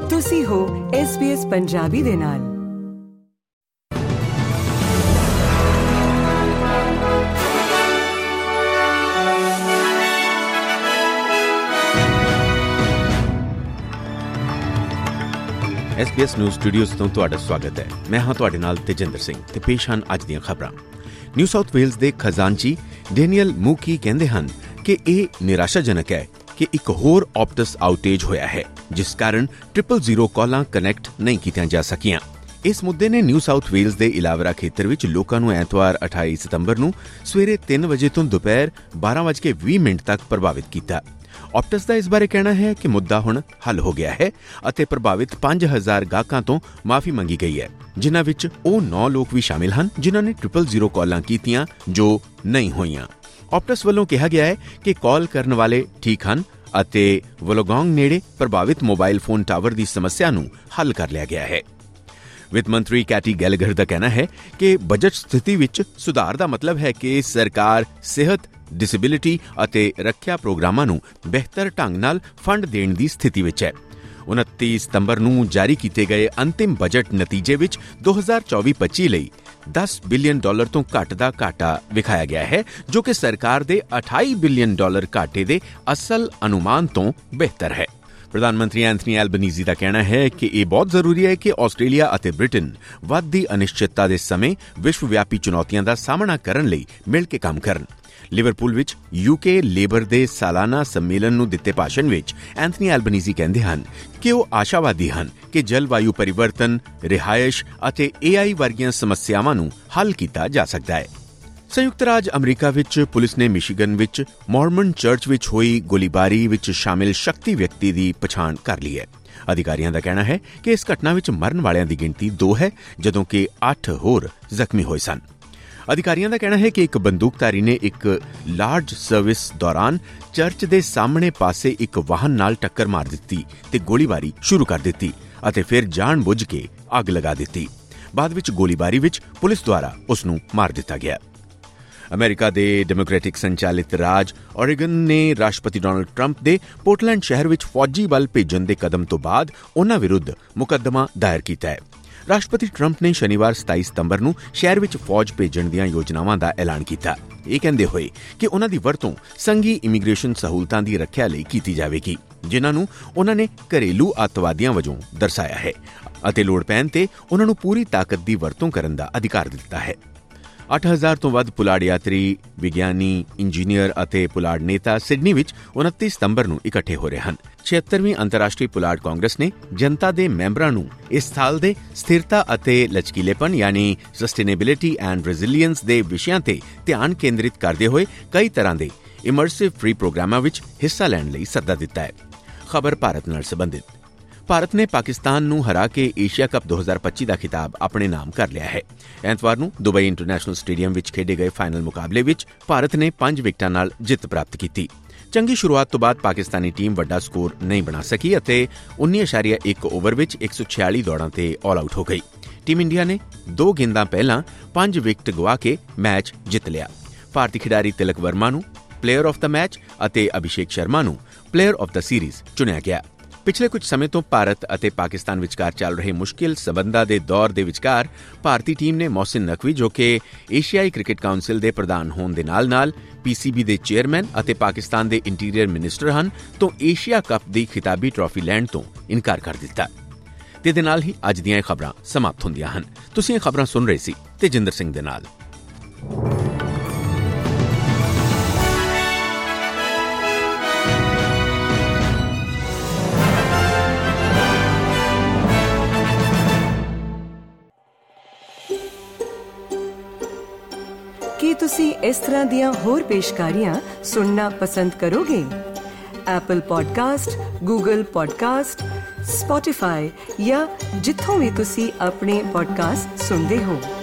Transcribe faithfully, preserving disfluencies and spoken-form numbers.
ਤੁਸੀਂ ਹੋ S B S Punjabi ਦੇ ਨਾਲ। S B S news studios ਤੋਂ ਤੁਹਾਡਾ ਸਵਾਗਤ ਹੈ। ਮੈਂ ਹਾਂ ਤੁਹਾਡੇ ਨਾਲ ਤੇਜਿੰਦਰ ਸਿੰਘ ਤੇ ਪੇਸ਼ ਹਨ ਅੱਜ ਦੀਆਂ ਖਬਰਾਂ। ਨਿਊ ਸਾਊਥ ਵੇਲਜ਼ ਦੇ ਖਜ਼ਾਨਚੀ ਡੈਨੀਅਲ ਮੂਕੀ ਕਹਿੰਦੇ ਹਨ ਕਿ ਇਹ ਨਿਰਾਸ਼ਾਜਨਕ ਹੈ ਕਿ ਇੱਕ ਹੋਰ ਆਪਟਸ ਆਊਟੇਜ ਹੋਇਆ ਹੈ, ਜਿਸ ਕਾਰਨ ਟ੍ਰਿਪਲ ਜ਼ੀਰੋ ਕਾਲਾਂ ਕਨੈਕਟ ਨਹੀਂ ਕੀਤੀਆਂ ਜਾ ਸਕੀਆਂ। ਇਸ ਮੁੱਦੇ ਨੇ ਨਿਊ ਸਾਊਥ ਵੇਲਜ਼ ਦੇ ਇਲਾਵਰਾ ਖੇਤਰ ਵਿੱਚ ਲੋਕਾਂ ਨੂੰ ਐਤਵਾਰ ਅਠਾਈ ਸਤੰਬਰ ਨੂੰ ਸਵੇਰੇ ਤਿੰਨ ਵਜੇ ਤੋਂ ਦੁਪਹਿਰ ਬਾਰਾਂ ਵਜੇ ਕੇ ਵੀਹ ਮਿੰਟ ਤੱਕ ਪ੍ਰਭਾਵਿਤ ਕੀਤਾ। ਆਪਟਸ ਦਾ ਇਸ ਬਾਰੇ ਕਹਿਣਾ ਹੈ ਕਿ ਮੁੱਦਾ ਹੁਣ ਹੱਲ ਹੋ ਗਿਆ ਹੈ ਅਤੇ ਪ੍ਰਭਾਵਿਤ ਪੰਜ ਹਜ਼ਾਰ ਗਾਹਕਾਂ ਤੋਂ ਮਾਫੀ ਮੰਗੀ ਗਈ ਹੈ, ਜਿਨ੍ਹਾਂ ਵਿੱਚ ਉਹ ਨੌ ਲੋਕ ਵੀ ਸ਼ਾਮਿਲ ਹਨ ਜਿਨ੍ਹਾਂ ਨੇ ਟ੍ਰਿਪਲ ਜ਼ੀਰੋ ਕਾਲਾਂ ਕੀਤੀਆਂ ਜੋ ਨਹੀਂ ਹੋਈਆਂ। ਆਪਟਸ ਵੱਲੋਂ ਕਿਹਾ ਗਿਆ ਹੈ ਕਿ ਕਾਲ ਕਰਨ ਵਾਲੇ ਠੀਕ ਹਨ ਅਤੇ ਵੋਲੋਗੋਂਗ ਨੇੜੇ ਪ੍ਰਭਾਵਿਤ ਮੋਬਾਈਲ ਫੋਨ ਟਾਵਰ ਦੀ ਸਮੱਸਿਆ ਨੂੰ ਹੱਲ ਕਰ ਲਿਆ ਗਿਆ ਹੈ। ਵਿੱਤ ਮੰਤਰੀ ਕੈਟੀ ਗੈਲਗਰ ਦਾ ਕਹਿਣਾ ਹੈ ਕਿ ਬਜਟ ਸਥਿਤੀ ਵਿੱਚ ਸੁਧਾਰ ਦਾ ਮਤਲਬ ਹੈ ਕਿ ਸਰਕਾਰ ਸਿਹਤ, ਡਿਸੇਬਿਲਿਟੀ ਅਤੇ ਰੱਖਿਆ ਪ੍ਰੋਗਰਾਮਾਂ ਨੂੰ ਬਿਹਤਰ ਢੰਗ ਨਾਲ ਫੰਡ ਦੇਣ ਦੀ ਸਥਿਤੀ ਵਿੱਚ ਹੈ। ਉਨੱਤੀ ਸਤੰਬਰ ਨੂੰ ਜਾਰੀ ਕੀਤੇ ਗਏ ਅੰਤਿਮ ਬਜਟ ਨਤੀਜੇ ਵਿੱਚ ਦੋ ਹਜ਼ਾਰ ਚੌਵੀ ਪੱਚੀ ਲਈ ਦਸ ਬਿਲੀਅਨ ਡਾਲਰ ਤੋਂ ਘੱਟ ਦਾ ਘਾਟਾ ਵਿਖਾਇਆ ਗਿਆ ਹੈ, ਜੋ ਕਿ ਸਰਕਾਰ ਦੇ ਅਠਾਈ ਬਿਲੀਅਨ ਡਾਲਰ ਘਾਟੇ ਦੇ ਅਸਲ ਅਨੁਮਾਨ ਤੋਂ ਬਿਹਤਰ ਹੈ। ਪ੍ਰਧਾਨ ਮੰਤਰੀ ਐਂਥਨੀ ਐਲਬਨੀਜ਼ੀ ਦਾ ਕਹਿਣਾ ਹੈ ਕਿ ਇਹ ਬਹੁਤ ਜ਼ਰੂਰੀ ਹੈ ਕਿ ਆਸਟ੍ਰੇਲੀਆ ਅਤੇ ਬ੍ਰਿਟੇਨ ਵੱਧਦੀ ਅਨਿਸ਼ਚਿਤਤਾ ਦੇ ਸਮੇਂ ਵਿਸ਼ਵ ਵਿਆਪੀ ਚੁਣੌਤੀਆਂ ਦਾ ਸਾਹਮਣਾ ਕਰਨ ਲਈ ਮਿਲ ਕੇ ਕੰਮ ਕਰਨ। ਲਿਵਰਪੂਲ ਵਿੱਚ ਯੂਕੇ ਲੇਬਰ ਦੇ ਸਾਲਾਨਾ ਸੰਮੇਲਨ ਨੂੰ ਦਿੱਤੇ ਭਾਸ਼ਣ ਵਿੱਚ ਐਂਥਨੀ ਐਲਬਨੀਜ਼ੀ ਕਹਿੰਦੇ ਹਨ ਕਿ ਉਹ ਆਸ਼ਾਵਾਦੀ ਹਨ ਕਿ ਜਲਵਾਯੂ ਪਰਿਵਰਤਨ, ਰਿਹਾਇਸ਼ ਅਤੇ ਏ ਆਈ ਵਰਗੀਆਂ ਸਮੱਸਿਆਵਾਂ ਨੂੰ ਹੱਲ ਕੀਤਾ ਜਾ ਸਕਦਾ ਹੈ। ਸੰਯੁਕਤ ਰਾਜ ਅਮਰੀਕਾ ਵਿੱਚ ਪੁਲਿਸ ਨੇ ਮਿਸ਼ੀਗਨ ਵਿੱਚ ਮੋਰਮਨ ਚਰਚ ਵਿੱਚ ਹੋਈ ਗੋਲੀਬਾਰੀ ਵਿੱਚ ਸ਼ਾਮਿਲ ਸ਼ੱਕੀ ਵਿਅਕਤੀ ਦੀ ਪਛਾਣ ਕਰ ਲਈ ਹੈ। ਅਧਿਕਾਰੀਆਂ ਦਾ ਕਹਿਣਾ ਹੈ ਕਿ ਇਸ ਘਟਨਾ ਵਿੱਚ ਮਰਨ ਵਾਲਿਆਂ ਦੀ ਗਿਣਤੀ ਦੋ ਹੈ, ਜਦੋਂ ਕਿ ਅੱਠ ਹੋਰ ਜ਼ਖਮੀ ਹੋਏ ਸਨ। ਅਧਿਕਾਰੀਆਂ ਦਾ ਕਹਿਣਾ ਹੈ ਕਿ ਇੱਕ ਬੰਦੂਕਧਾਰੀ ਨੇ ਇੱਕ ਲਾਰਜ ਸਰਵਿਸ ਦੌਰਾਨ ਚਰਚ ਦੇ ਸਾਹਮਣੇ ਪਾਸੇ ਇੱਕ ਵਾਹਨ ਨਾਲ ਟੱਕਰ ਮਾਰ ਦਿੱਤੀ ਤੇ ਗੋਲੀਬਾਰੀ ਸ਼ੁਰੂ ਕਰ ਦਿੱਤੀ ਅਤੇ ਫਿਰ ਜਾਣ ਬੁੱਝ ਕੇ ਅੱਗ ਲਗਾ ਦਿੱਤੀ। ਬਾਅਦ ਵਿੱਚ ਗੋਲੀਬਾਰੀ ਵਿੱਚ ਪੁਲਿਸ ਦੁਆਰਾ ਉਸ ਨੂੰ ਮਾਰ ਦਿੱਤਾ ਗਿਆ। ਅਮਰੀਕਾ ਦੇ ਡੈਮੋਕ੍ਰੈਟਿਕ ਸੰਚਾਲਿਤ ਰਾਜ ਓਰੇਗਨ ਨੇ ਰਾਸ਼ਟਰਪਤੀ ਡੋਨਾਲਡ ਟਰੰਪ ਦੇ ਪੋਰਟਲੈਂਡ ਸ਼ਹਿਰ ਵਿੱਚ ਫੌਜੀ ਬਲ ਭੇਜਣ ਦੇ ਕਦਮ ਤੋਂ ਬਾਅਦ ਉਨ੍ਹਾਂ ਵਿਰੁੱਧ ਮੁਕੱਦਮਾ ਦਾਇਰ ਕੀਤਾ ਹੈ। ਰਾਸ਼ਟਰਪਤੀ ਟਰੰਪ ਨੇ ਸ਼ਨੀਵਾਰ ਸਤਾਈ ਸਤੰਬਰ ਨੂੰ ਸ਼ਹਿਰ ਵਿੱਚ ਫੌਜ ਭੇਜਣ ਦੀਆਂ ਯੋਜਨਾਵਾਂ ਦਾ ਐਲਾਨ ਕੀਤਾ, ਇਹ ਕਹਿੰਦੇ ਹੋਏ ਕਿ ਉਨ੍ਹਾਂ ਦੀ ਵਰਤੋਂ ਸੰਘੀ ਇਮੀਗ੍ਰੇਸ਼ਨ ਸਹੂਲਤਾਂ ਦੀ ਰੱਖਿਆ ਲਈ ਕੀਤੀ ਜਾਵੇਗੀ, ਜਿਨ੍ਹਾਂ ਨੂੰ ਉਨ੍ਹਾਂ ਨੇ ਘਰੇਲੂ ਅੱਤਵਾਦੀਆਂ ਵਜੋਂ ਦਰਸਾਇਆ ਹੈ ਅਤੇ ਲੋੜ ਪੈਣ ਤੇ ਉਨ੍ਹਾਂ ਨੂੰ ਪੂਰੀ ਤਾਕਤ ਦੀ ਵਰਤੋਂ ਕਰਨ ਦਾ ਅਧਿਕਾਰ ਦਿੱਤਾ ਹੈ। ਅੱਠ ਹਜ਼ਾਰ ਤੋਂ ਵੱਧ ਪੁਲਾੜ ਯਾਤਰੀ, ਵਿਗਿਆਨੀ, ਇੰਜੀਨੀਅਰ ਅਤੇ ਪੁਲਾੜ ਨੇਤਾ ਸਿਡਨੀ ਵਿੱਚ ਉਨੱਤੀ ਸਤੰਬਰ ਨੂੰ ਇਕੱਠੇ ਹੋ ਰਹੇ ਹਨ। ਛਿਅੱਤਰਵੀਂ ਅੰਤਰਰਾਸ਼ਟਰੀ ਪੁਲਾੜ ਕਾਂਗਰਸ ਨੇ ਜਨਤਾ ਦੇ ਮੈਂਬਰਾਂ ਨੂੰ ਇਸ ਸਾਲ ਦੇ ਸਥਿਰਤਾ ਅਤੇ ਲਚਕੀਲੇਪਨ ਯਾਨੀ ਸਸਟੇਨੇਬਿਲਿਟੀ ਐਂਡ ਰੈਜ਼ਿਲੀਅੰਸ ਦੇ ਵਿਸ਼ਿਆਂ ਤੇ ਧਿਆਨ ਕੇਂਦਰਿਤ ਕਰਦੇ ਹੋਏ ਕਈ ਤਰ੍ਹਾਂ ਦੇ ਇਮਰਸਿਵ ਫ੍ਰੀ ਪ੍ਰੋਗਰਾਮਾਂ ਵਿੱਚ ਹਿੱਸਾ ਲੈਣ ਲਈ ਸੱਦਾ ਦਿੱਤਾ ਹੈ। ਖਬਰ ਭਾਰਤ ਨਾਲ ਸੰਬੰਧਿਤ। ਭਾਰਤ ਨੇ ਪਾਕਿਸਤਾਨ ਨੂੰ ਹਰਾ ਕੇ ਏਸ਼ੀਆ ਕੱਪ ਦੋ ਹਜ਼ਾਰ ਪੱਚੀ ਦਾ ਖਿਤਾਬ ਆਪਣੇ ਨਾਮ ਕਰ ਲਿਆ ਹੈ। ਐਤਵਾਰ ਨੂੰ ਦੁਬਈ ਇੰਟਰਨੈਸ਼ਨਲ ਸਟੇਡੀਅਮ ਵਿੱਚ ਖੇਡੇ ਗਏ ਫਾਈਨਲ ਮੁਕਾਬਲੇ ਵਿੱਚ ਭਾਰਤ ਨੇ ਪੰਜ ਵਿਕਟਾਂ ਨਾਲ ਜਿੱਤ ਪ੍ਰਾਪਤ ਕੀਤੀ। ਚੰਗੀ ਸ਼ੁਰੂਆਤ ਤੋਂ ਬਾਅਦ ਪਾਕਿਸਤਾਨੀ ਟੀਮ ਵੱਡਾ ਸਕੋਰ ਨਹੀਂ ਬਣਾ ਸਕੀ ਅਤੇ ਉੱਨੀ ਇਸ਼ਾਰੀਆ ਇੱਕ ਓਵਰ ਵਿੱਚ ਇੱਕ ਸੌ ਛਿਆਲੀ ਦੌੜਾਂ ਤੇ ਆਲ ਆਊਟ ਹੋ ਗਈ। ਟੀਮ ਇੰਡੀਆ ਨੇ ਦੋ ਗੇਂਦਾਂ ਪਹਿਲਾਂ ਪੰਜ ਵਿਕਟ ਗਵਾ ਕੇ ਮੈਚ ਜਿੱਤ ਲਿਆ। ਭਾਰਤੀ ਖਿਡਾਰੀ ਤਿਲਕ ਵਰਮਾ ਨੂੰ ਪਲੇਅਰ ਆਫ ਦਾ ਮੈਚ ਅਤੇ ਅਭਿਸ਼ੇਕ ਸ਼ਰਮਾ ਨੂੰ ਪਲੇਅਰ ਆਫ ਦਾ ਸੀਰੀਜ਼ ਚੁਣਿਆ ਗਿਆ। ਪਿਛਲੇ ਕੁਝ ਸਮੇਂ ਤੋਂ ਭਾਰਤ ਅਤੇ ਪਾਕਿਸਤਾਨ ਵਿਚਕਾਰ ਚੱਲ ਰਹੇ ਮੁਸ਼ਕਿਲ ਸਬੰਧਾਂ ਦੇ ਦੌਰ ਦੇ ਵਿਚਕਾਰ ਭਾਰਤੀ ਟੀਮ ਨੇ ਮੋਹਸਿਨ ਨਕਵੀ, ਜੋ ਕਿ ਏਸ਼ੀਆਈ ਕ੍ਰਿਕਟ ਕਾਉਂਸਿਲ ਦੇ ਪ੍ਰਧਾਨ ਹੋਣ ਦੇ ਨਾਲ-ਨਾਲ ਪੀ ਸੀ ਬੀ ਦੇ ਚੇਅਰਮੈਨ ਅਤੇ ਪਾਕਿਸਤਾਨ ਦੇ ਇੰਟੀਰੀਅਰ ਮਿਨਿਸਟਰ ਹਨ, ਤੋਂ ਏਸ਼ੀਆ ਕੱਪ ਦੀ ਖਿਤਾਬੀ ਟਰਾਫੀ ਲੈਣ ਤੋਂ ਇਨਕਾਰ ਕਰ ਦਿੱਤਾ। ਤੇ ਦੇ ਨਾਲ ਹੀ ਅੱਜ ਦੀਆਂ ਇਹ ਖਬਰਾਂ ਸਮਾਪਤ ਹੁੰਦੀਆਂ ਹਨ। ਤੁਸੀਂ ਇਹ ਖਬਰਾਂ ਸੁਣ ਰਹੇ ਸੀ ਤੇਜਿੰਦਰ ਸਿੰਘ ਦੇ ਨਾਲ। ਕੀ ਤੁਸੀਂ ਇਸ ਤਰ੍ਹਾਂ ਦੀਆਂ ਹੋਰ ਪੇਸ਼ਕਾਰੀਆਂ ਸੁਣਨਾ ਪਸੰਦ ਕਰੋਗੇ? Apple podcast, Google podcast, Spotify ਜਾਂ ਜਿੱਥੋਂ ਵੀ ਤੁਸੀਂ ਆਪਣੇ ਪੋਡਕਾਸਟ ਸੁਣਦੇ ਹੋ।